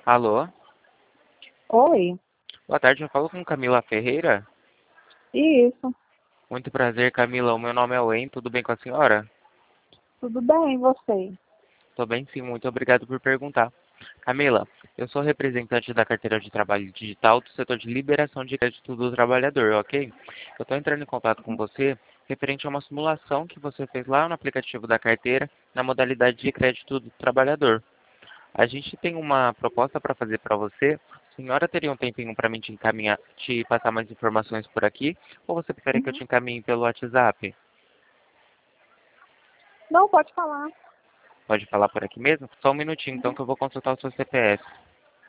Alô? Oi, Boa tarde, eu falo com Camila Ferreira. isso, Muito prazer, Camila. O meu nome é Wayne, tudo bem com a senhora? tudo bem, e você? Tô bem sim, muito obrigado por perguntar. Camila, eu sou representante da carteira de trabalho digital do setor de liberação de crédito do trabalhador, ok? Eu estou entrando em contato com você referente a uma simulação que você fez lá no aplicativo da carteira na modalidade de crédito do trabalhador. A gente tem uma proposta para fazer para você. A senhora teria um tempinho para mim te encaminhar, te passar mais informações por aqui? Ou você prefere que eu Uhum. te encaminhe pelo WhatsApp? Não, pode falar. Pode falar por aqui mesmo? Só um minutinho, então, Uhum. que eu vou consultar o seu CPF.